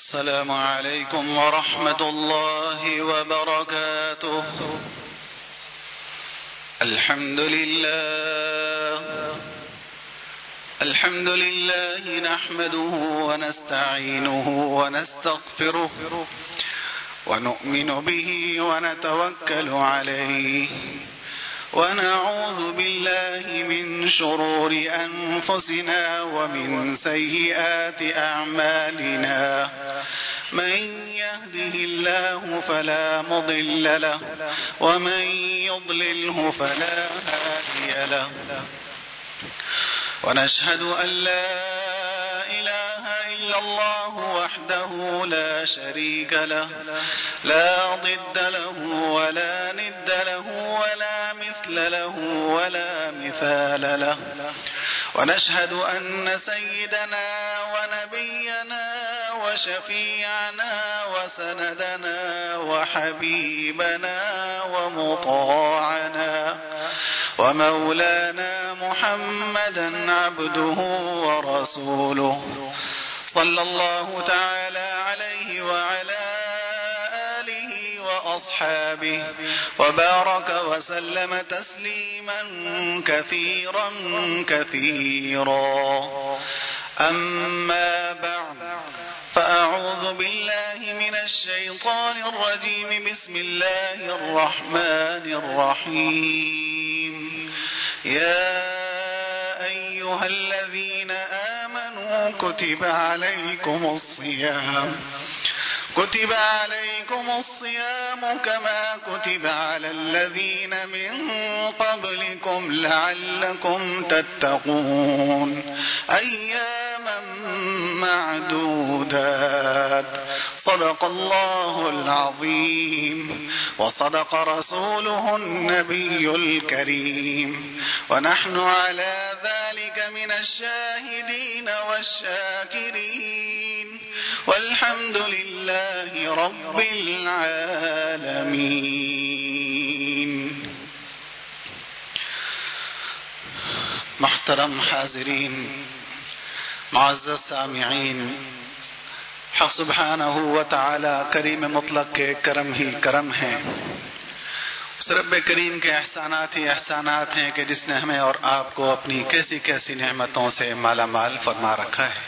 السلام عليكم ورحمة الله وبركاته. الحمد لله نحمده ونستعينه ونستغفره ونؤمن به ونتوكل عليه ونعوذ بالله من شرور أنفسنا ومن سيئات أعمالنا. من يهده الله فلا مضل له ومن يضلله فلا هادي له. ونشهد أن لا إله إلا الله وحده لا شريك له لا ضد له ولا ند له ولا مثل له ولا مثال له. ونشهد أن سيدنا ونبينا وشفيعنا وسندنا وحبيبنا ومطاعنا ومولانا محمدا عبده ورسوله صلى الله تعالى عليه وعلى آله وأصحابه وبارك وسلم تسليما كثيرا كثيرا. أما بعد، فأعوذ بالله من الشيطان الرجيم. بسم الله الرحمن الرحيم. يا أيها الذين آمنوا كتب عليكم الصيام كما كتب على الذين من قبلكم لعلكم تتقون. أياما معدودات. صدق الله العظيم وصدق رسوله النبي الكريم، ونحن على ذلك من الشاهدين والشاكرين، والحمد لله رب العالمين. محترم حاضرین، معزز سامعین، حق سبحانہ و تعالی کریم مطلق کے کرم ہی کرم ہیں. اس رب کریم کے احسانات ہی احسانات ہیں کہ جس نے ہمیں اور آپ کو اپنی کیسی کیسی نعمتوں سے مالا مال فرما رکھا ہے.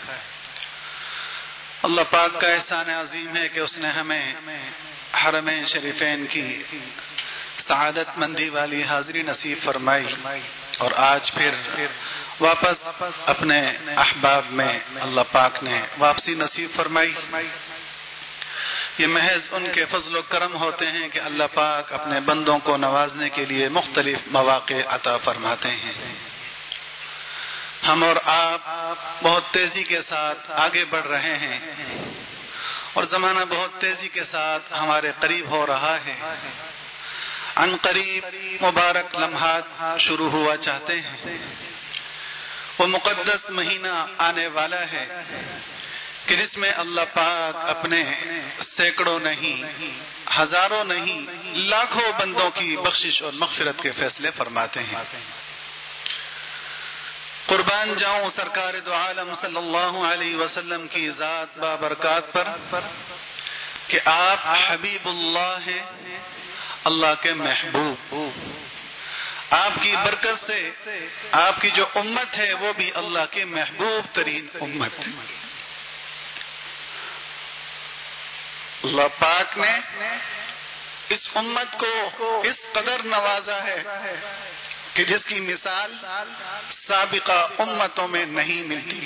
اللہ پاک کا احسان عظیم ہے کہ اس نے ہمیں حرمین شریفین کی سعادت مندی والی حاضری نصیب فرمائی اور آج پھر واپس اپنے احباب میں اللہ پاک نے واپسی نصیب فرمائی. یہ محض ان کے فضل و کرم ہوتے ہیں کہ اللہ پاک اپنے بندوں کو نوازنے کے لیے مختلف مواقع عطا فرماتے ہیں. ہم اور آپ بہت تیزی کے ساتھ آگے بڑھ رہے ہیں اور زمانہ بہت تیزی کے ساتھ ہمارے قریب ہو رہا ہے. عن قریب مبارک لمحات شروع ہوا چاہتے ہیں. وہ مقدس مہینہ آنے والا ہے کہ جس میں اللہ پاک اپنے سینکڑوں نہیں، ہزاروں نہیں، لاکھوں بندوں کی بخشش اور مغفرت کے فیصلے فرماتے ہیں. قربان جاؤں سرکار دو عالم صلی اللہ علیہ وسلم کی ذات بابرکات پر کہ آپ حبیب اللہ ہیں، اللہ کے محبوب. آپ کی برکت سے آپ کی جو امت ہے وہ بھی اللہ کے محبوب ترین امت ہے. اللہ پاک نے اس امت کو اس قدر نوازا ہے کہ جس کی مثال سابقہ امتوں میں نہیں ملتی.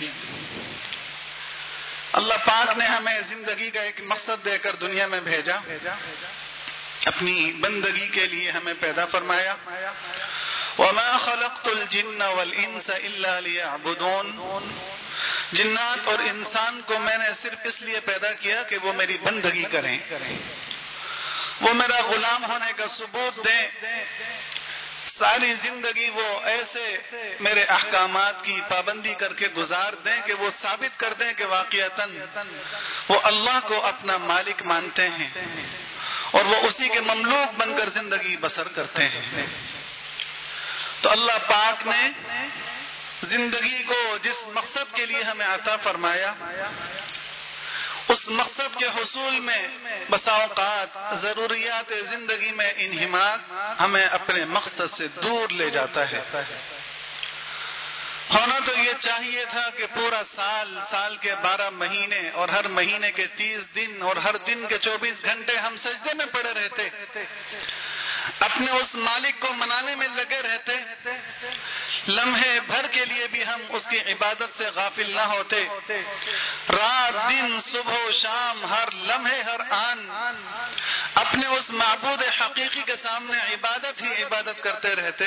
اللہ پاک نے ہمیں زندگی کا ایک مقصد دے کر دنیا میں بھیجا، اپنی بندگی کے لیے ہمیں پیدا فرمایا. وَمَا خَلَقْتُ الْجِنَّ وَالْإِنسَ إِلَّا لِيَعْبُدُونَ. جنات اور انسان کو میں نے صرف اس لیے پیدا کیا کہ وہ میری بندگی کریں، وہ میرا غلام ہونے کا ثبوت دیں. ساری زندگی وہ ایسے میرے احکامات کی پابندی کر کے گزار دیں کہ وہ ثابت کر دیں کہ واقعتاً وہ اللہ کو اپنا مالک مانتے ہیں اور وہ اسی کے مملوک بن کر زندگی بسر کرتے ہیں. تو اللہ پاک نے زندگی کو جس مقصد کے لیے ہمیں عطا فرمایا اس مقصد کے حصول میں بسا اوقات ضروریات زندگی میں انہماک ہمیں اپنے مقصد سے دور لے جاتا ہے۔ ہونا تو یہ چاہیے تھا کہ پورا سال کے 12 مہینے اور ہر مہینے کے 30 دن اور ہر دن کے 24 گھنٹے ہم سجدے میں پڑے رہتے، اپنے اس مالک کو منانے میں لگے رہتے، لمحے بھر کے لیے بھی ہم اس کی عبادت سے غافل نہ ہوتے، رات دن صبح و شام ہر لمحے ہر آن اپنے اس معبود حقیقی کے سامنے عبادت ہی عبادت کرتے رہتے۔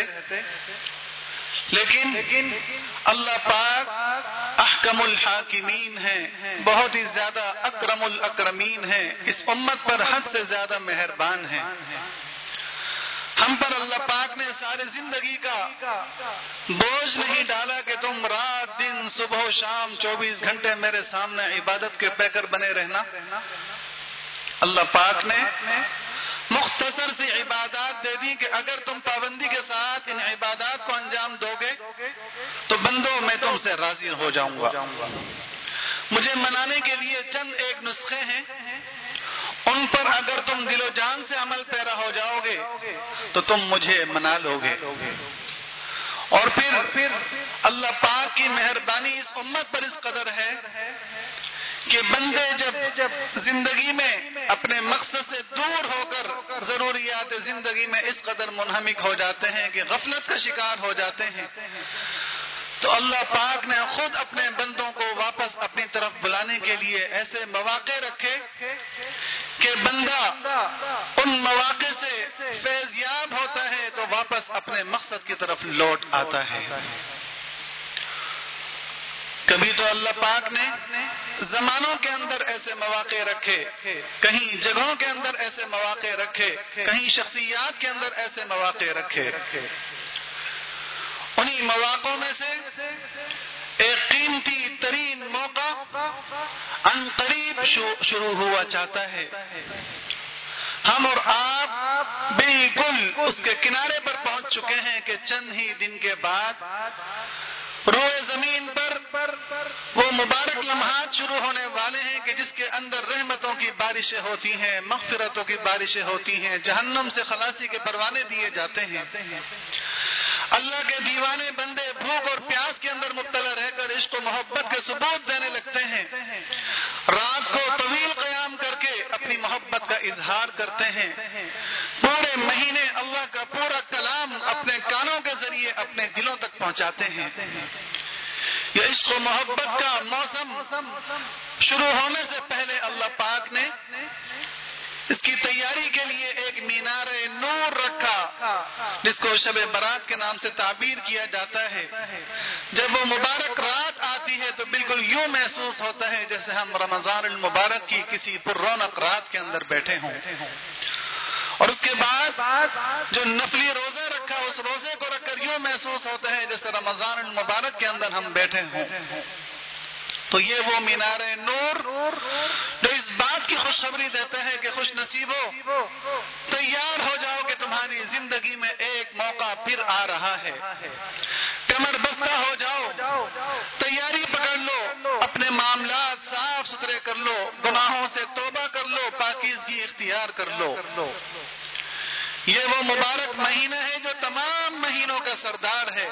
لیکن اللہ پاک احکم الحاکمین ہیں، بہت ہی زیادہ اکرم الاکرمین ہیں، اس امت پر حد سے زیادہ مہربان ہیں۔ ہم پر اللہ پاک نے سارے زندگی کا بوجھ نہیں ڈالا کہ تم رات دن صبح و شام 24 گھنٹے میرے سامنے عبادت کے پیکر بنے رہنا۔ اللہ پاک نے مختصر سی عبادات دے دی کہ اگر تم پابندی کے ساتھ ان عبادات کو انجام دو گے تو بندوں میں تم سے راضی ہو جاؤں گا۔ مجھے منانے کے لیے چند ایک نسخے ہیں، ان پر اگر تم دل و جان سے عمل پیرا ہو جاؤ گے تو تم مجھے منا لو گے۔ اور پھر اللہ پاک کی مہربانی اس امت پر اس قدر ہے کہ بندے جب زندگی میں اپنے مقصد سے دور ہو کر ضروریات زندگی میں اس قدر منہمک ہو جاتے ہیں کہ غفلت کا شکار ہو جاتے ہیں، تو اللہ پاک نے خود اپنے بندوں کو واپس اپنی طرف بلانے کے لیے ایسے مواقع رکھے کہ بندہ ان مواقع سے فیض یاب ہوتا ہے تو واپس اپنے مقصد کی طرف لوٹ آتا ہے۔ کبھی تو اللہ پاک نے زمانوں کے اندر ایسے مواقع رکھے، کہیں جگہوں کے اندر ایسے مواقع رکھے، کہیں شخصیات کے اندر ایسے مواقع رکھے۔ انہی مواقعوں میں سے ایک قیمتی ترین موقع ان قریب شروع ہوا چاہتا ہے۔ ہم اور آپ بالکل اس کے کنارے پر پہنچ چکے ہیں کہ چند ہی دن کے بعد روئے زمین پر وہ مبارک لمحات شروع ہونے والے ہیں کہ جس کے اندر رحمتوں کی بارشیں ہوتی ہیں، مغفرتوں کی بارشیں ہوتی ہیں، جہنم سے خلاصی کے پروانے دیے جاتے ہیں۔ اللہ کے دیوانے بندے بھوک اور پیاس کے اندر مبتلا رہ کر عشق و محبت کے ثبوت دینے لگتے ہیں، رات کو طویل قیام کر کے اپنی محبت کا اظہار کرتے ہیں، پورے مہینے اللہ کا پورا کلام اپنے کانوں کے ذریعے اپنے دلوں تک پہنچاتے ہیں۔ یہ عشق و محبت کا موسم شروع ہونے سے پہلے اللہ پاک نے اس کی تیاری کے لیے ایک مینار نور رکھا جس کو شب برات کے نام سے تعبیر کیا جاتا ہے۔ جب وہ مبارک رات آتی ہے تو بالکل یوں محسوس ہوتا ہے جیسے ہم رمضان المبارک کی کسی پر رونق رات کے اندر بیٹھے ہوں، اور اس کے بعد جو نفلی روزہ رکھا اس روزے کو رکھ کر یوں محسوس ہوتا ہے جیسے رمضان المبارک کے اندر ہم بیٹھے ہوں۔ تو یہ وہ مینار نور جو اس بات کی خوشخبری دیتا ہے کہ خوش نصیبو تیار ہو جاؤ کہ تمہاری زندگی میں ایک موقع پھر آ رہا ہے، کمر بستہ ہو جاؤ، تیاری پکڑ لو، اپنے معاملات صاف ستھرے کر لو، گناہوں سے توبہ کر لو، پاکیزگی اختیار کر لو۔ یہ وہ مبارک مہینہ ہے جو تمام مہینوں کا سردار ہے۔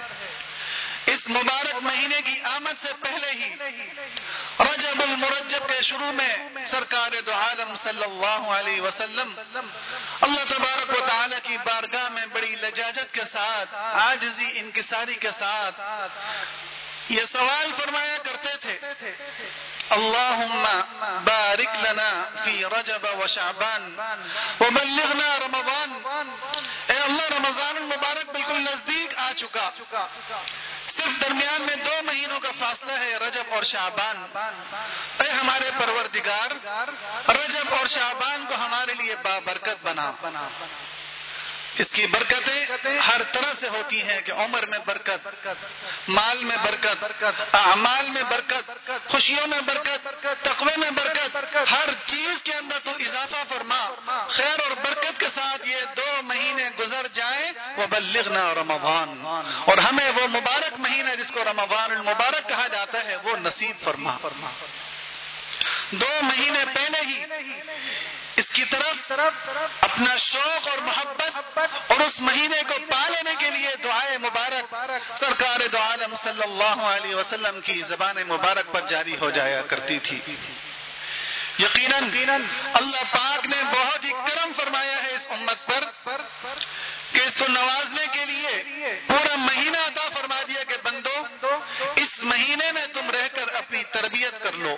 اس مبارک مہینے کی آمد سے پہلے ہی رجب المرجب کے شروع میں سرکار دو عالم صلی اللہ علیہ وسلم اللہ تبارک و تعالی کی بارگاہ میں بڑی لجاجت کے ساتھ، عاجزی انکساری کے ساتھ یہ سوال فرمایا کرتے تھے، اللہم بارک لنا فی رجب و شعبان وبلغنا رمضان۔ اے اللہ، رمضان المبارک بالکل نزدیک آ چکا، صرف درمیان میں 2 مہینوں کا فاصلہ ہے، رجب اور شعبان۔ اے ہمارے پروردگار، رجب اور شعبان کو ہمارے لیے بابرکت بنا۔ اس کی برکتیں ہر طرح سے ہوتی ہیں کہ عمر میں برکت، مال میں برکت، اعمال میں برکت، خوشیوں میں برکت، تقوی میں برکت، ہر چیز کے اندر تو اضافہ فرما، خیر اور برکت کے ساتھ یہ 2 مہینے گزر جائیں، وبلغنا رمضان، اور ہمیں وہ مبارک مہینہ جس کو رمضان المبارک کہا جاتا ہے وہ نصیب فرما۔ 2 مہینے پہلے ہی اس کی طرف اپنا شوق اور محبت اور اس مہینے کو پا لینے کے لیے دعائے مبارک سرکار دو عالم صلی اللہ علیہ وسلم کی زبان مبارک پر جاری ہو جایا کرتی تھی۔ یقیناً اللہ پاک نے بہت ہی کرم فرمایا ہے اس امت پر کہ اس کو نوازنے کے لیے پورا مہینہ عطا فرما دیا کہ بندو اس مہینے میں تم رہ کر اپنی تربیت کر لو،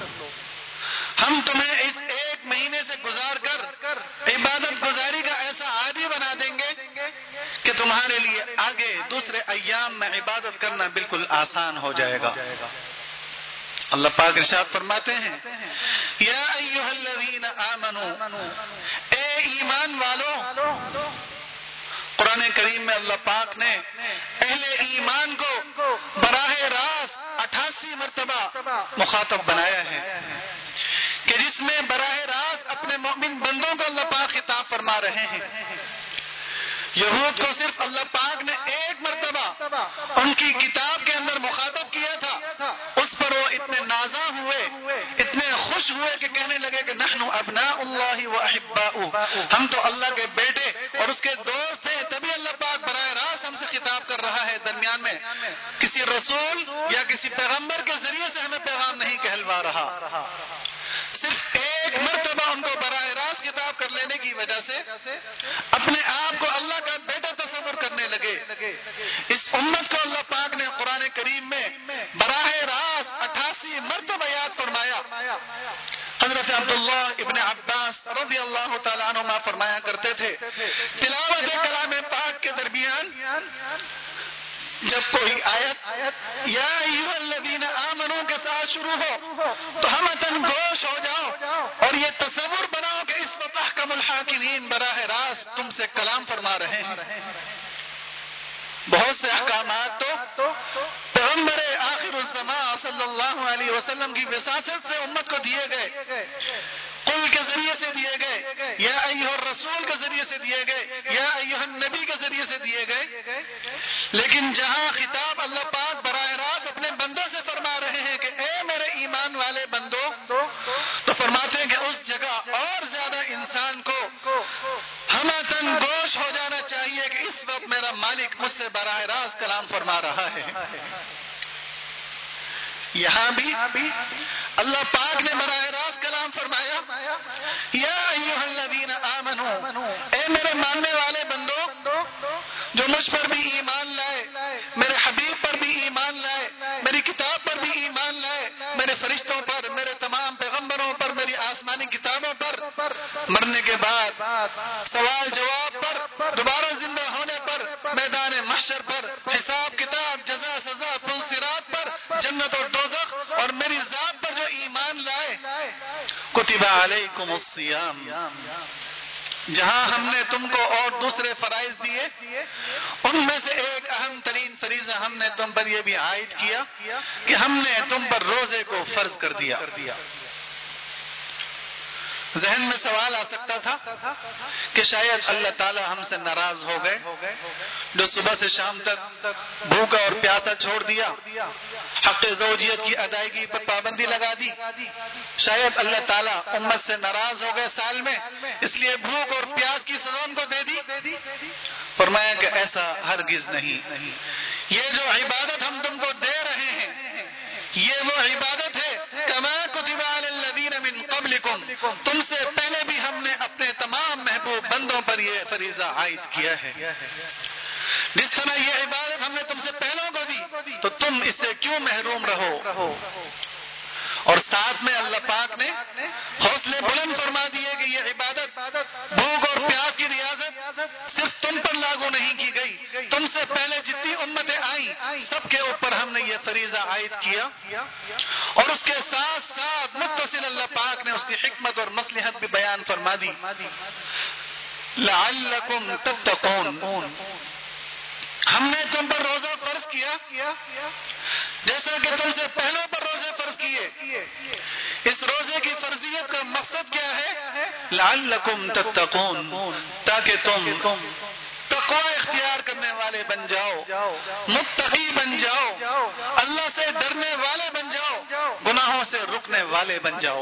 ہم تمہیں اس 1 مہینے سے گزار کر عبادت گزاری کا ایسا عادی بنا دیں گے کہ تمہارے لیے آگے دوسرے ایام میں عبادت کرنا بالکل آسان ہو جائے گا۔ اللہ پاک ارشاد فرماتے ہیں یا ایھا الذین آمنو، اے ایمان والو، قرآن کریم میں اللہ پاک نے اہل ایمان کو براہ راست 88 مرتبہ مخاطب بنایا ہے کہ جس میں براہ راست اپنے مومن بندوں کو اللہ پاک خطاب فرما رہے ہیں۔ یہود کو صرف اللہ پاک نے 1 مرتبہ ان کی کتاب کے اندر مخاطب کیا تھا، اس پر وہ اتنے نازاں ہوئے، اتنے خوش ہوئے کہ کہنے لگے کہ نحن ابناء اللہ و احباؤہ، ہم تو اللہ کے بیٹے اور اس کے دوست ہیں، تبھی اللہ پاک براہ راست ہم سے خطاب کر رہا ہے، درمیان میں کسی رسول یا کسی پیغمبر کے ذریعے سے ہمیں پیغام نہیں کہلوا رہا۔ صرف 1 مرتبہ ان کو براہ راست خطاب کر لینے کی وجہ سے اپنے آپ کو اللہ کا بیٹا تصور کرنے لگے۔ اس امت کو اللہ پاک نے قرآن کریم میں براہ راست 88 مرتبہ یاد فرمایا۔ حضرت عبداللہ ابن عباس رضی اللہ تعالیٰ عنہما فرمایا کرتے تھے تلاوت کلام پاک کے درمیان جب کوئی آیت یا ایھا الذین آمنو کے ساتھ شروع ہو تو ہمتن گوش ہو جاؤ اور یہ تصور بناؤ کہ اس وقت احکم الحاکمین براہ راست تم سے کلام فرما رہے ہیں۔ بہت سے احکامات تو پیغمبر آخر الزمان صلی اللہ علیہ وسلم کی وساطت سے امت کو دیے گئے، قل کے ذریعے سے دیے گئے، یا ایھا الرسول کے ذریعے سے دیے گئے، یا ایھا النبی کے ذریعے سے دیے گئے، لیکن جہاں خطاب اللہ پاک براہ راست اپنے بندوں سے فرما رہے ہیں کہ اے میرے ایمان والے بندو، تو فرماتے ہیں کہ اس جگہ اور زیادہ انسان کو ہمتن گوش ہو جانا چاہیے کہ اس وقت میرا مالک مجھ سے براہ راست کلام فرما رہا ہے۔ یہاں بھی اللہ پاک نے براہ راست کلام فرمایا یا ایھا الذین آمنو، اے میرے ماننے والے بندو جو مجھ پر بھی ایمان لائے، میرے حبیب پر بھی ایمان لائے، میری کتاب پر بھی ایمان لائے، میرے فرشتوں پر، میرے تمام پیغمبروں پر، میری آسمانی کتابوں پر، مرنے کے بعد سوال جواب پر، دوبارہ زندہ ہونے پر، میدان محشر پر، حساب کتاب، جزا سزا، پل صراط پر، جنت اور دوزخ اور میری ذات پر جو ایمان لائے، کتب علیکم الصیام، جہاں ہم نے تم کو اور دوسرے فرائض دیے ان میں سے ایک اہم ترین فریضہ ہم نے تم پر یہ بھی عائد کیا کہ ہم نے تم پر روزے کو فرض کر دیا۔ ذہن میں سوال آ سکتا تھا کہ شاید اللہ تعالی ہم سے ناراض ہو گئے جو صبح سے شام تک بھوکا اور پیاسا چھوڑ دیا، حق زوجیت کی ادائیگی پر پابندی لگا دی، شاید اللہ تعالیٰ امت سے ناراض ہو گئے سال میں، اس لیے بھوک اور پیاس کی سزا ان کو دے دی۔ فرمایا کہ ایسا ہرگز نہیں، یہ جو عبادت ہم تم کو دے رہے ہیں یہ وہ عبادت ہے کما کتب علی الذین من قبلکم، تم سے پہلے بھی ہم نے اپنے تمام محبوب بندوں پر یہ فریضہ عائد کیا ہے۔ جس طرح یہ عبادت ہم نے تم سے پہلوں کو دی تو تم اس سے کیوں محروم رہو؟ اور ساتھ میں اللہ پاک نے حوصلے بلند فرما دیے کہ یہ عبادت بھوک اور پیاس کی ریاضت صرف تم پر لاگو نہیں کی گئی، تم سے پہلے جتنی امتیں آئیں سب کے اوپر ہم نے یہ فریضہ عائد کیا، اور اس کے ساتھ ساتھ متصل اللہ پاک نے اس کی حکمت اور مصلحت بھی بیان فرما دی، لعلکم تتقون، ہم نے تم پر روزہ فرض کیا جیسا کہ تم سے پہلوں پر روزے فرض کیے۔ اس روزے کی فرضیت کا مقصد کیا ہے؟ لعلکم تتقون، تاکہ تم تقوی اختیار کرنے والے بن جاؤ، متقی بن جاؤ، اللہ سے ڈرنے والے بن جاؤ، گناہوں سے رکنے والے بن جاؤ۔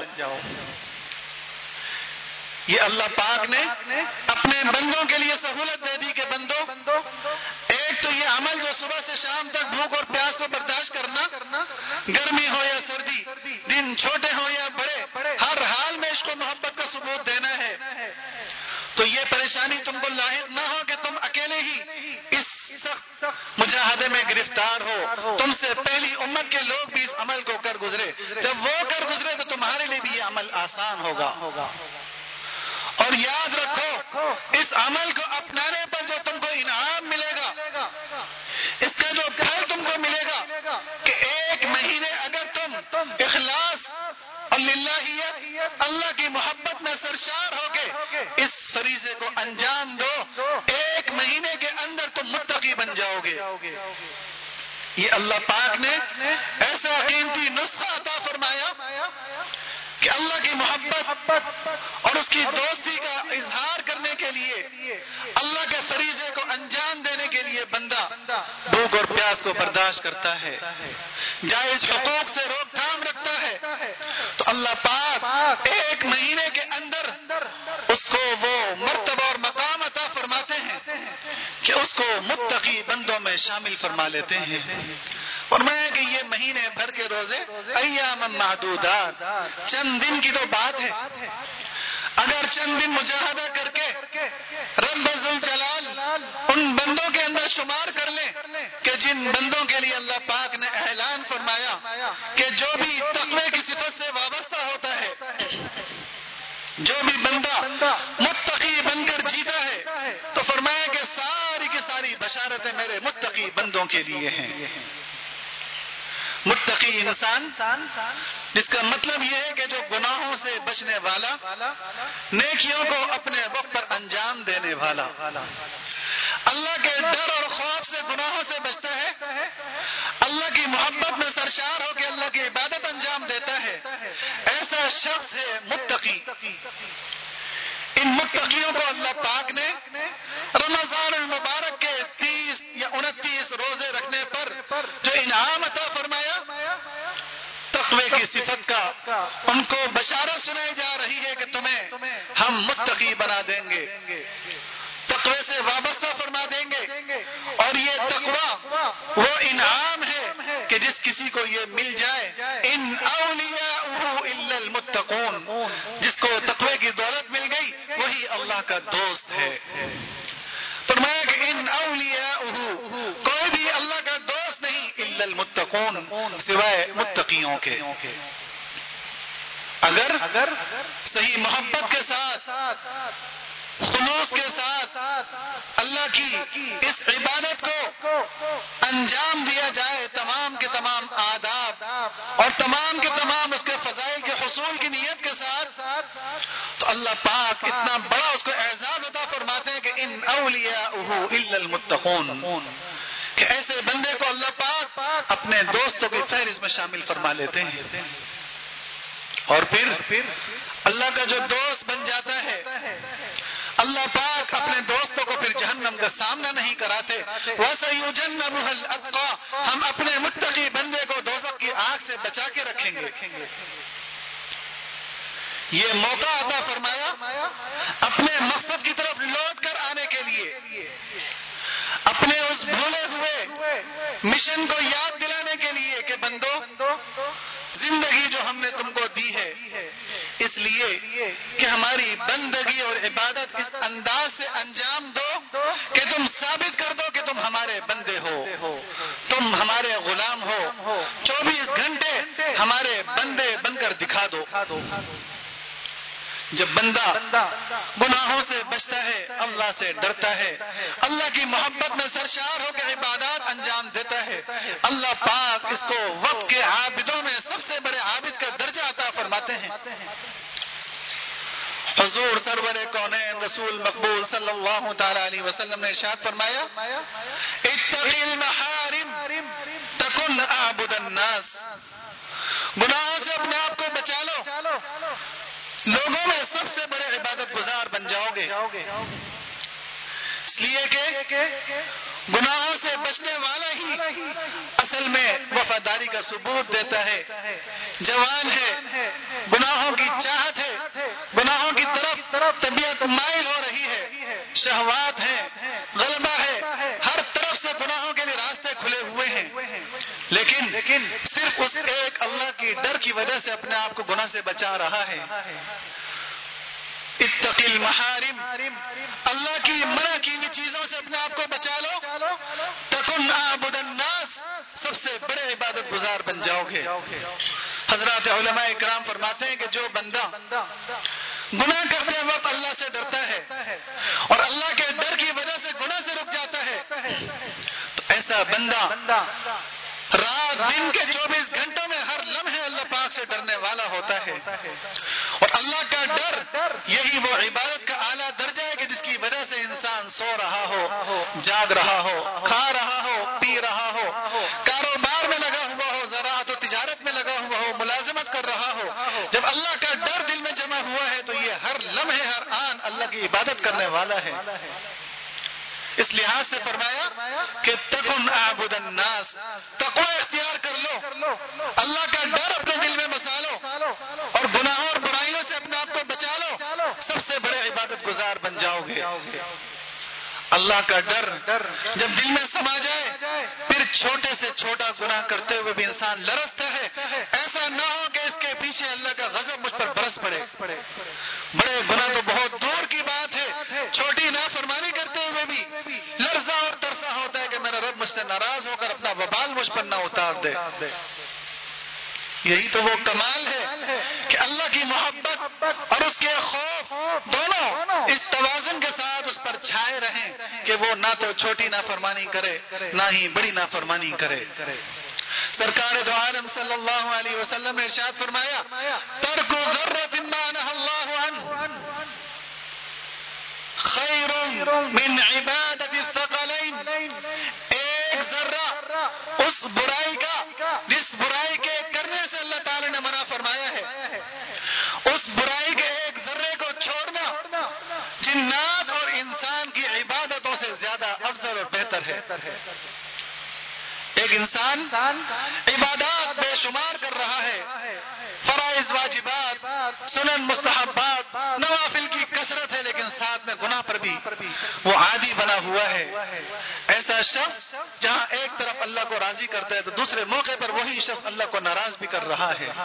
یہ اللہ پاک نے اپنے بندوں کے لیے سہولت دے دی کہ بندو، ایک تو یہ عمل جو صبح سے شام تک بھوک اور پیاس کو برداشت کرنا، گرمی ہو یا سردی، دن چھوٹے ہو یا بڑے، ہر حال میں عشق و محبت کا ثبوت دینا ہے۔ تو یہ پریشانی تم کو لاحق نہ ہو کہ تم اکیلے ہی اس سخت مجاہدے میں گرفتار ہو، تم سے پہلی امت کے لوگ بھی اس عمل کو کر گزرے، جب وہ کر گزرے تو تمہارے لیے بھی یہ عمل آسان ہوگا۔ اور یاد رکھو، اس عمل کو اپنانے پر جو تم کو انعام ملے گا، اس کا جو پھل تم کو ملے گا کہ ایک مہینے اگر تم اخلاص اور للہیت، اللہ کی محبت میں سرشار ہو کے اس فریضے کو انجام دو، ایک مہینے کے اندر تم متقی بن جاؤ گے۔ یہ اللہ پاک نے ایسا قیمتی نسخہ عطا فرمایا کہ اللہ کی محبت اور اس کی دوستی کا اظہار کرنے کے لیے، اللہ کے فریضے کو انجام دینے کے لیے بندہ بھوک اور پیاس کو برداشت کرتا ہے، جائز حقوق سے روک تھام رکھتا ہے، تو اللہ پاک ایک مہینے کے اندر اس کو وہ مرتبہ اور مقام عطا فرماتے ہیں کہ اس کو متقی بندوں میں شامل فرما لیتے ہیں۔ فرمایا کہ یہ مہینے بھر کے روزے ایام معدودات، چند دن کی تو بات ہے، اگر چند دن مجاہدہ کر کے رب ذوالجلال ان بندوں کے اندر شمار کر لیں کہ جن بندوں کے لیے اللہ پاک نے اعلان فرمایا کہ جو بھی تقوی کی صفت سے وابستہ ہوتا ہے، جو بھی بندہ متقی بن کر جیتا ہے، تو فرمایا کہ ساری کی ساری بشارتیں میرے متقی بندوں کے لیے ہیں۔ متقی انسان جس کا مطلب یہ ہے کہ جو گناہوں سے بچنے والا، نیکیوں کو اپنے وقت پر انجام دینے والا، اللہ کے ڈر اور خوف سے گناہوں سے بچتا ہے، اللہ کی محبت میں سرشار ہو کے اللہ کی عبادت انجام دیتا ہے، ایسا شخص ہے متقی۔ ان متقیوں کو اللہ پاک نے رمضان المبارک کے 30 یا 29 روزے رکھنے پر جو انعام عطا فرمایا، تقوی کی صفت کا، ان کو بشارت سنائی جا رہی ہے کہ تمہیں ہم متقی بنا دیں گے، تقوی سے وابستہ فرما دیں گے، اور یہ تقوی وہ انعام ہے کہ جس کسی کو یہ مل جائے، ان اولیاءہ الا المتقون، جس کو تقوی کی دولت مل گئی وہی اللہ کا دوست ہے۔ فرمایا کہ ان اولیاءہ، کوئی بھی اللہ کا دوست نہیں، الا المتقون، سوائے متقیوں کے۔ اگر صحیح محبت کے ساتھ، خلوص کے ساتھ اللہ کی اس عبادت کو انجام دیا جائے، تمام کے تمام آداب اور تمام کے تمام اس کے فضائل کے حصول کی نیت کے ساتھ، تو اللہ پاک اتنا بڑا اس کو اعزاز عطا فرماتے ہیں کہ ان اولیاءہ الا المتقون، کہ ایسے بندے کو اللہ پاک اپنے دوستوں کی فہرست میں شامل فرما لیتے ہیں۔ اور پھر اللہ کا جو دوست بن جاتا ہے، اللہ پاک اپنے دوستوں کو پھر جہنم کا سامنا نہیں کراتے۔ وَسَيُجَنَّبُهَا الْأَتْقَى، ہم اپنے متقی بندے کو دوزخ کی آگ سے بچا کے رکھیں گے۔ یہ موقع عطا فرمایا اپنے مقصد کی طرف لوٹ کر آنے کے لیے، اپنے اس بھولے ہوئے مشن کو یاد دلانے کے لیے کہ بندو، زندگی جو ہم نے تم کو دی ہے اس لیے کہ ہماری بندگی اور عبادت اس انداز سے انجام دو کہ تم ثابت کر دو کہ تم ہمارے بندے ہو، تم ہمارے غلام ہو، 24 گھنٹے ہمارے بندے بن کر دکھا دو۔ جب بندہ گناہوں سے بچتا ہے، اللہ سے ڈرتا ہے، اللہ کی محبت میں سرشار ہو کے عبادات انجام دیتا ہے، اللہ پاک اس کو وقت کے عابدوں میں سب سے بڑے عابد کا درجہ عطا فرماتے ہیں۔ حضور سرور کونین رسول مقبول صلی اللہ تعالی علیہ وسلم نے ارشاد فرمایا، اتق المحارم تکن اعبد الناس، گناہوں سے اپنے آپ کو بچا لو، لوگوں میں سب سے بڑے عبادت گزار بن جاؤ گے۔ اس لیے کہ گناہوں سے بچنے والا ہی اصل میں وفاداری کا ثبوت دیتا ہے. جوان ہے، گناہوں کی چاہت ہے، گناہوں کی طرف طبیعت مائل ہو رہی ہے، شہوات ہیں، غلبہ ہے، ہر طرف سے گناہوں کے لیے راستے کھلے ہوئے ہیں، لیکن صرف اس ایک اللہ کی ڈر کی وجہ سے اپنے آپ کو گناہ سے بچا رہا ہے. اتقی المحارم، اللہ کی منع کی ہوئی چیزوں سے اپنے آپ کو بچا لو، تکن اعبد الناس، سب سے بڑے عبادت گزار بن جاؤ گے. حضرات علماء اکرام فرماتے ہیں کہ جو بندہ گناہ کرتے وقت اللہ سے ڈرتا ہے اور اللہ کے ڈر کی وجہ سے گناہ سے رک جاتا ہے، تو ایسا بندہ رات دن کے 24 گھنٹوں میں ہر لمحے اللہ پاک سے ڈرنے والا ہوتا ہے. اور اللہ کا ڈر یہی وہ عبادت کا اعلیٰ درجہ ہے کہ جس کی وجہ سے انسان سو رہا ہو، جاگ رہا ہو، کھا رہا ہو، پی رہا ہو، کاروبار میں لگا ہوا ہو، زراعت و تجارت میں لگا ہوا ہو، ملازمت کر رہا ہو. جب اللہ کا ڈر دل میں جمع ہوا ہے تو یہ ہر لمحے ہر آن اللہ کی عبادت کرنے والا ہے. اس لحاظ سے فرمایا کہ تکن اعبد الناس، تقوی اختیار کر لو، اللہ کا ڈر اپنے دل میں بسا لو اور گناہوں اور برائیوں سے اپنے آپ کو بچا لو، سب سے بڑے عبادت گزار بن جاؤ گے. اللہ کا ڈر جب دل میں سما جائے پھر چھوٹے سے چھوٹا گناہ کرتے ہوئے بھی انسان لرزتا ہے. ایسا نہ ہو کہ اس کے پیچھے اللہ کا غضب مجھ پر برس پڑے. بڑے گناہ تو بہت دور کی بات ہے، چھوٹی نافرمانی کرتے ہوئے بھی لرزا اور ترسا ہوتا ہے کہ میرا رب مجھ سے ناراض ہو کر اپنا وبال مجھ پر نہ اتار دے. یہی تو وہ کمال ہے کہ اللہ کی محبت اور اس کے خوف دونوں اس توازن کے ساتھ اس پر چھائے رہیں کہ وہ نہ تو چھوٹی نافرمانی کرے نہ ہی بڑی نافرمانی کرے. سرکار دو عالم صلی اللہ علیہ وسلم نے ارشاد فرمایا، ترک ذرۃ ما نہی اللہ عنہ خیر من عبادت الثقلین. ایک ذرہ اس برائی کا جس برائی کے کرنے سے اللہ تعالی نے منع فرمایا ہے، اس برائی کے ایک ذرے کو چھوڑنا جنات اور انسان کی عبادتوں سے زیادہ افضل اور بہتر ہے. ایک انسان عبادات بے شمار کر رہا ہے، فرائض واجبات، سنن مستحبات، نوافل کی کثرت ہے، لیکن ساتھ میں گناہ پر بھی وہ عادی بنا ہوا ہے. ایسا شخص جہاں ایک طرف اللہ کو راضی کرتا ہے تو دوسرے موقع پر وہی شخص اللہ کو ناراض بھی کر رہا ہے.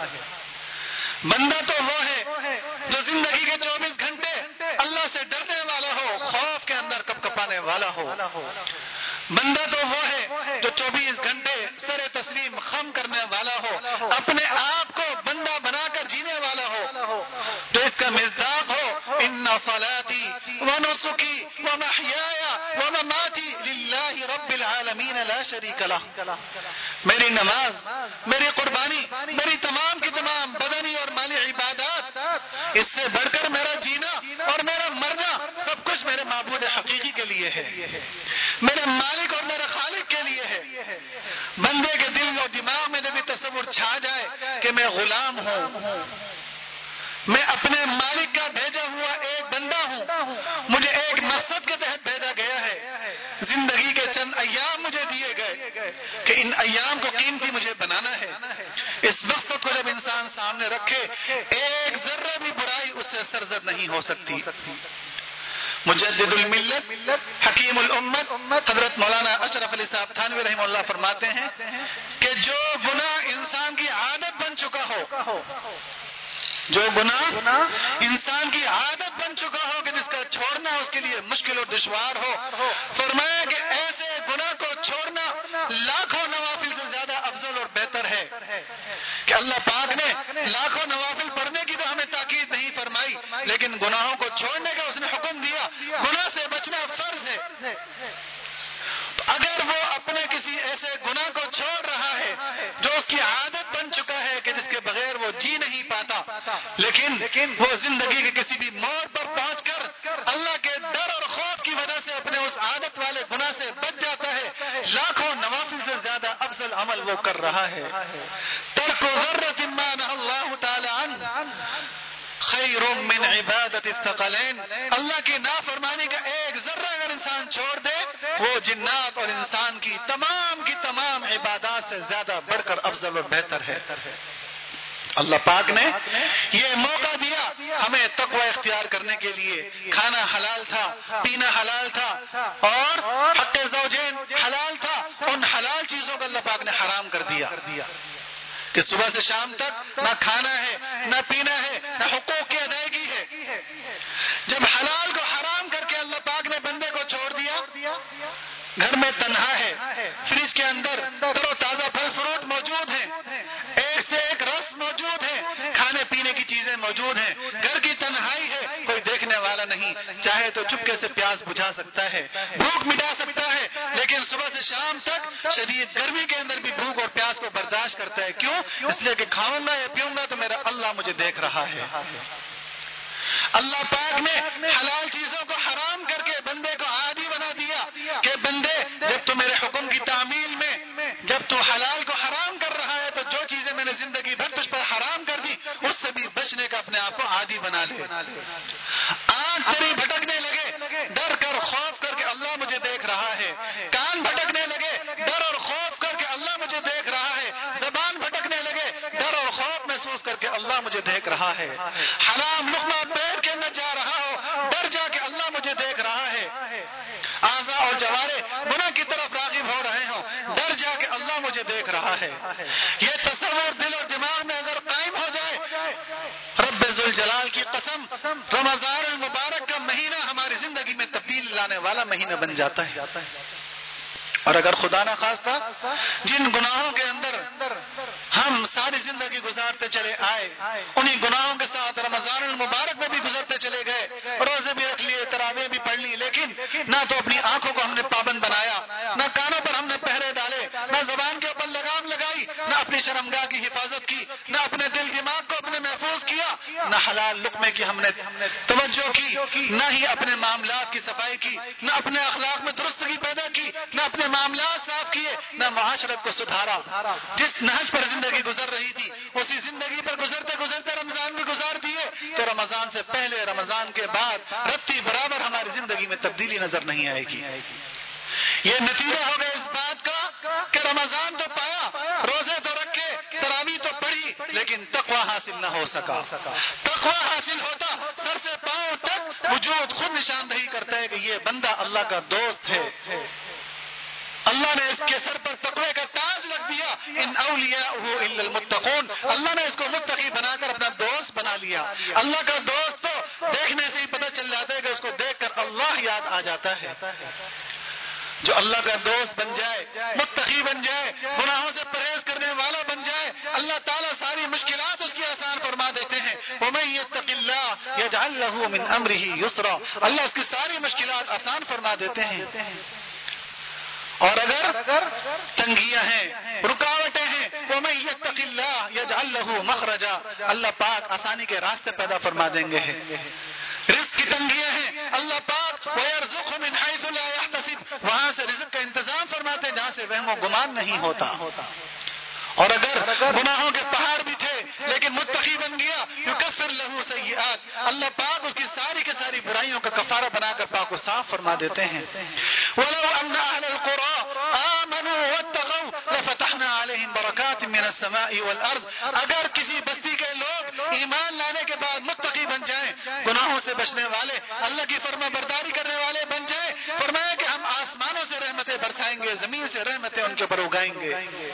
بندہ تو وہ ہے جو زندگی کے 24 گھنٹے اللہ سے ڈرنے والا ہو، خوف کے اندر کپ کپانے والا ہو. بندہ تو وہ ہے جو 24 گھنٹے سر تسلیم خم کرنے والا ہو، اپنے آپ کو بندہ بنا کر جینے والا ہو، جو اس کا مزاج ہو، ان صلاتی ونسکی ومحیای ومماتی للہ رب العالمین لا شریک لہ. میری نماز، میری قربانی، میری تمام کی تمام بدنی اور مالی عبادات، اس سے بڑھ کر میرا جینا اور میرا مرنا سب کچھ میرے معبود حقیقی کے لیے ہے، میرے مالک اور میرے خالق کے لیے ہے. بندے کے دل اور دماغ میں جب یہ تصور چھا جائے کہ میں غلام ہوں، میں اپنے مالک کا بھیجا ہوا ایک بندہ ہوں، مجھے ایک مقصد کے تحت بھیجا گیا ہے، زندگی کے چند ایام مجھے دیے گئے کہ ان ایام کو قیمتی مجھے بنانا ہے. اس مقصد کو جب انسان سامنے رکھے ایک ذرہ بھی برائی اس سے سرزد نہیں ہو سکتی. مجدد الملت حکیم الامت حضرت مولانا اشرف علی صاحب تھانوی رحمہ اللہ فرماتے ہیں کہ جو گناہ انسان کی عادت بن چکا ہو، جو گناہ انسان کی عادت بن چکا ہو کہ جس کا چھوڑنا اس کے لیے مشکل اور دشوار ہو، فرمایا کہ ایسے گناہ کو چھوڑنا لاکھوں نوافل سے زیادہ افضل اور بہتر ہے. کہ اللہ پاک نے لاکھوں نوافل پڑھنے کی تو ہمیں تاکید نہیں فرمائی، لیکن گناہوں کو چھوڑنے کا اس نے حکم دیا. گناہ سے بچنا فرض ہے. اگر وہ اپنے کسی ایسے گناہ کو چھوڑ رہا ہے جو اس کی عادت بن چکا ہے کہ جس کے بغیر وہ جی نہیں پاتا، لیکن وہ زندگی کے کسی بھی موڑ پر پہنچ کر اللہ کے ڈر اور خوف کی وجہ سے اپنے اس عادت والے گناہ سے بچ جاتا ہے، لاکھوں نوافل سے زیادہ افضل عمل وہ کر رہا ہے. ترک ذرۃ ما نہی اللہ تعالی عنہ خیر من عبادت الثقلین. اللہ کی نافرمانی کا ایک ذرہ اگر انسان چھوڑ دے وہ جنات اور انسان کی تمام عبادات سے زیادہ بڑھ کر افضل اور بہتر ہے۔ اللہ پاک نے یہ موقع دیا ہمیں تقوی اختیار کرنے کے لیے۔ کھانا حلال تھا، پینا حلال تھا، اور حق زوجین حلال تھا، ان حلال چیزوں کو اللہ پاک نے حرام کر دیا کہ صبح سے شام تک نہ کھانا ہے، نہ پینا ہے، نہ حقوق کی ادائیگی ہے۔ جب حلال کو حرام کر کے اللہ پاک نے بندے کو چھوڑ دیا، گھر میں تنہا ہے، فریج کے اندر تر و تازہ پھل فروٹ موجود ہیں، ایک سے ایک رس موجود ہے، کھانے پینے کی چیزیں موجود ہیں، گھر کی تنہائی ہے، کوئی دیکھنے والا نہیں، چاہے تو چپکے سے پیاس بجھا سکتا ہے، بھوک مٹا سکتا ہے، لیکن صبح سے شام تک شدید گرمی کے اندر بھی بھوک اور پیاس کو برداشت کرتا ہے۔ کیوں؟ اس لیے کہ کھاؤں گا یا پیوں گا تو میرا اللہ مجھے دیکھ رہا ہے۔ اللہ پاک نے حلال چیزوں کو حرام کر کے بندے کو عادی بنا دیا کہ بندے جب تو میرے حکم کی تعمیل میں، جب تو حلال کو حرام کر رہا ہے تو جو چیزیں میں نے زندگی بھر تجھ پر حرام کر دی اس سے بھی بچنے کا اپنے آپ کو عادی بنا لے۔ آنکھ تیری بھٹکنے لگے، ڈر کر خوف کر کے اللہ مجھے دیکھ رہا ہے، کان بھٹکنے لگے، ڈر اور خوف کر کے اللہ مجھے دیکھ رہا ہے، زبان بھٹکنے لگے، ڈر اور خوف محسوس کر کے اللہ مجھے دیکھ رہا ہے، حرام لقمہ پیٹ کے اندر جا رہا ہو، ڈر جا کے اللہ مجھے دیکھ رہا ہے، اعضاء اور جوارے گناہ کی طرف راغب ہو رہے ہوں، ڈر جا کے اللہ مجھے دیکھ رہا ہے۔ یہ تصور دل اور دماغ میں اگر قائم ہو جائے، رب ذوالجلال کی قسم، رمضان المبارک کا مہینہ ہماری زندگی میں تبدیلی لانے والا مہینہ بن جاتا ہے۔ اور اگر خدا نہ خواستہ جن گناہوں کے اندر ہم ساری زندگی گزارتے چلے آئے، انہی گناہوں کے ساتھ رمضان المبارک میں بھی گزرتے چلے گئے، روزے بھی رکھ لیے، تراویح بھی پڑھ لی، لیکن نہ تو اپنی آنکھوں کو ہم نے پابند بنایا، نہ کانوں پر ہم نے پہرے ڈالے، نہ زبان کے اوپر لگام لگائی، نہ اپنی شرمگاہ کی حفاظت کی، نہ اپنے دل دماغ کو اپنے محفوظ کیا، نہ حلال لقمے کی ہم نے توجہ کی، نہ ہی اپنے معاملات کی صفائی کی، نہ اپنے اخلاق میں درستگی پیدا کی، نہ اپنے معاملات صاف کیے، نہ معاشرت کو سدھارا۔ جس نہج پر زندگی گزر رہی تھی اسی زندگی پر گزرتے گزرتے رمضان بھی گزار دیے، تو رمضان سے پہلے رمضان کے بعد رتی برابر ہماری زندگی میں تبدیلی نظر نہیں آئے گی۔ یہ نتیجہ ہوگا اس بات کا کہ رمضان تو پایا، روزے تو رکھے، تراویح تو پڑھی، لیکن تقویٰ حاصل نہ ہو سکا۔ تقویٰ حاصل ہوتا سر سے پاؤں تک وجود خود نشاندہی کرتا ہے کہ یہ بندہ اللہ کا دوست ہے۔ اللہ نے اس کے سر پر تقوی کا تاج رکھ دیا، ان اولیاءہ الا المتقون، اللہ نے اس کو متقی بنا کر اپنا دوست بنا لیا۔ اللہ کا دوست تو دیکھنے سے ہی پتہ چل جاتا ہے کہ اس کو دیکھ کر اللہ یاد آ جاتا ہے۔ جو اللہ کا دوست بن جائے، متقی بن جائے، گناہوں سے پرہیز کرنے والا بن جائے، اللہ تعالیٰ ساری مشکلات اس کی آسان فرما دیتے ہیں۔ وَمَن يَتَّقِ اللَّهَ يَجْعَل لَّهُ مِنْ أَمْرِهِ يُسْرًا، اللہ اس کی ساری مشکلات آسان فرما دیتے ہیں۔ اور اگر تنگیاں ہیں، رکاوٹیں ہیں، وَمَن يَتَّقِ اللَّهَ يَجْعَل لَّهُ مَخْرَجًا، اللہ پاک آسانی کے راستے پیدا فرما دیں گے۔ رزق کی تنگیاں ہیں، اللہ پاک وَيَرْزُقْهُ مِنْ حَيْثُ لَا يَحْتَسِبُ، وہاں سے رزق کا انتظام فرماتے ہیں جہاں سے وہم و گمان نہیں ہوتا۔ اور اگر گناہوں کے پہاڑ بھی تھے لیکن متقی بن گیا، یکفر لہ سیئات، اللہ پاک اس کی ساری کے ساری برائیوں کا کفارہ بنا کر پاک و صاف فرما دیتے ہیں۔ وَلَوْ أَنَّ أَهْلَ الْقُرَىٰ آمَنُوا وَاتَّقَوْا لَفَتَحْنَا عَلَيْهِمْ بَرَكَاتٍ مِّنَ السَّمَاءِ وَالْأَرْضِ، اگر کسی بستی کے لوگ ایمان لانے کے بعد متقی بن جائیں، گناہوں سے بچنے والے، اللہ کی فرما برداری کرنے والے بن جائیں، فرمایا کہ ہم آسمانوں سے رحمتیں برسائیں گے، زمین سے رحمتیں ان کے اوپر اگائیں گے۔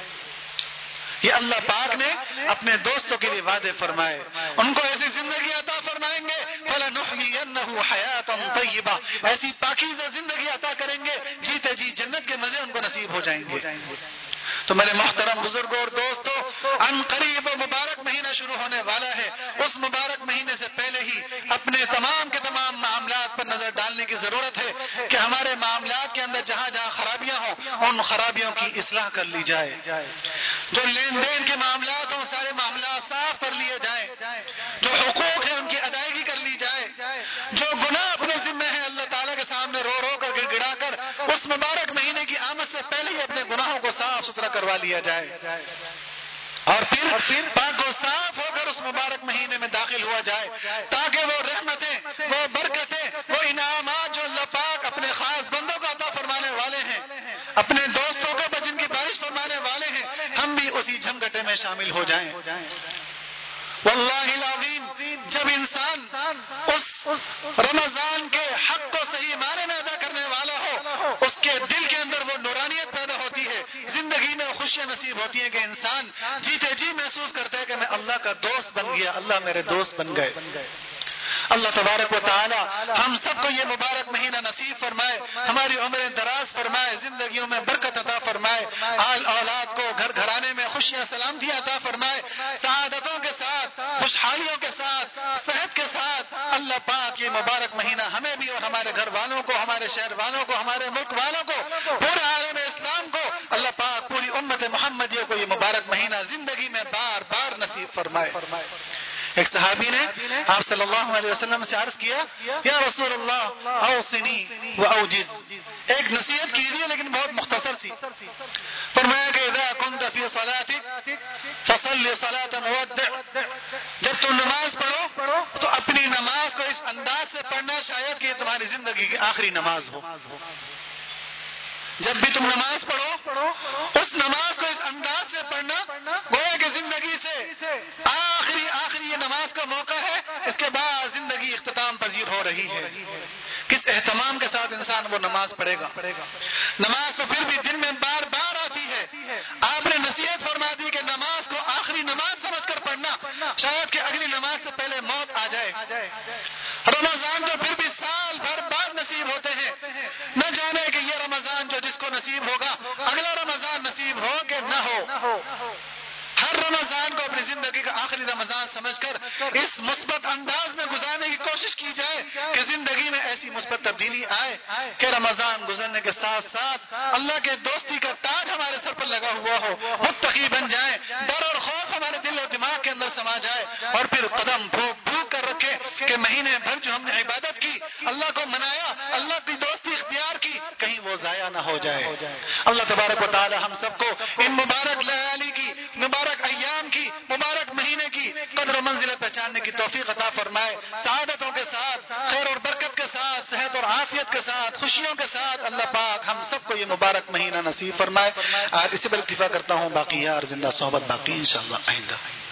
یہ اللہ پاک نے اپنے دوستوں کے لیے وعدے فرمائے، ان کو ایسی زندگی عطا فرمائیں گے، فَلَنُحْيِيَنَّهُ حَيَاةً طَيِّبَةً، ایسی پاکیزہ زندگی عطا کریں گے، جیتے جی جنت کے مزے ان کو نصیب ہو جائیں گے۔ تو میرے محترم بزرگوں اور دوستوں، ان قریب و مبارک مہینہ شروع ہونے والا ہے، اس مبارک مہینے سے پہلے ہی اپنے تمام کے تمام معاملات پر نظر ڈالنے کی ضرورت ہے کہ ہمارے معاملات کے اندر جہاں جہاں خرابیاں ہوں ان خرابیوں کی اصلاح کر لی جائے، جو لین دین کے معاملات ہوں سارے معاملات صاف کر لیے جائیں، جو حقوق ہیں ان کی ادائیگی کر لی جائے، جو گناہ اپنے ذمہ ہیں اللہ تعالیٰ کے سامنے رو رو کر گڑ گڑا کر اس مبارک مہینے کی آمد سے پہلے ہی اپنے گناہوں کو صاف ستھرا کروا لیا جائے، اور پھر پاک و صاف ہو کر اس مبارک مہینے میں داخل ہوا جائے، تاکہ وہ رحمتیں، وہ برکتیں، وہ انعامات جو اللہ پاک اپنے خاص بندوں کو عطا فرمانے والے کٹے میں شامل ہو جائیں۔ واللہ العظیم جب انسان اس رمضان کے حق کو صحیح معنی میں ادا کرنے والا ہو، اس کے دل کے اندر وہ نورانیت پیدا ہوتی ہے، زندگی میں خوشیاں نصیب ہوتی ہیں کہ انسان جیتے جی محسوس کرتا ہے کہ میں اللہ کا دوست بن گیا، اللہ میرے دوست بن گئے۔ اللہ تبارک و تعالی ہم سب کو یہ مبارک مہینہ نصیب فرمائے، ہماری عمریں دراز فرمائے، زندگیوں میں برکت عطا فرمائے، آل اولاد کو گھر گھرانے میں خوشیاں سلامتیاں عطا فرمائے، سعادتوں کے ساتھ، خوشحالیوں کے ساتھ، صحت کے ساتھ۔ اللہ پاک یہ مبارک مہینہ ہمیں بھی اور ہمارے گھر والوں کو، ہمارے شہر والوں کو، ہمارے ملک والوں کو، پورے عالم اسلام کو، اللہ پاک پوری امت محمدیہ کو یہ مبارک مہینہ زندگی میں بار بار نصیب فرمائے۔ ایک صحابی نے آپ صلی اللہ علیہ وسلم سے عرض کیا، یا رسول اللہ اوصنی واوجز، ایک نصیحت کیجیے لیکن بہت مختصر سی۔ فرمایا کہ اذا كنت في صلاتك فصل صلاة مودع، جب تم نماز پڑھو تو اپنی نماز کو اس انداز سے پڑھنا شاید کہ یہ تمہاری زندگی کی آخری نماز ہو۔ جب بھی تم نماز پڑھو اس نماز کو اس انداز سے پڑھنا گویا کہ زندگی سے آخری یہ نماز کا موقع ہے، اس کے بعد زندگی اختتام پذیر ہو رہی ہے۔ کس اہتمام کے ساتھ انسان وہ نماز پڑھے گا۔ نماز تو پھر بھی دن میں بار بار آتی ہے، آپ نے نصیحت فرما دی کہ نماز کو آخری نماز سمجھ کر پڑھنا، شاید کہ اگلی نماز سے پہلے موت آ جائے۔ رمضان تو پھر بھی سال بھر بعد نصیب ہوتے ہیں، نہ جانے کہ یہ رمضان جو جس کو نصیب ہوگا اگلا رمضان نصیب ہو کہ نہ ہو۔ ہر رمضان کو اپنی زندگی کا آخری رمضان سمجھ کر اس مثبت انداز میں گزارنے کی کوشش کی جائے کہ زندگی میں ایسی مثبت تبدیلی آئے کہ رمضان گزرنے کے ساتھ ساتھ اللہ کے دوستی کا تاج ہمارے سر پر لگا ہوا ہو، متقی بن جائیں، ڈر اور خوف ہمارے دل اور دماغ کے اندر سما جائے، اور پھر قدم پھونک کر رکھے کہ مہینے بھر جو ہم نے عبادت کی، اللہ کو منایا، اللہ کی دوستی اختیار کی، کہیں وہ ضائع نہ ہو جائے۔ اللہ تبارک و تعالی ہم سب کو ان مبارک لیالی کی، مبارک ایام کی، مبارک مہینے کی قدر و منزلت پہچاننے کی توفیق عطا فرمائے، سعادتوں کے ساتھ، خیر اور برکت کے ساتھ، صحت اور عافیت کے ساتھ، خوشیوں کے ساتھ اللہ پاک ہم سب کو یہ مبارک مہینہ نصیب فرمائے۔ آج اسی پر اکتفا کرتا ہوں، باقی یار زندہ صحبت باقی انشاءاللہ آئندہ۔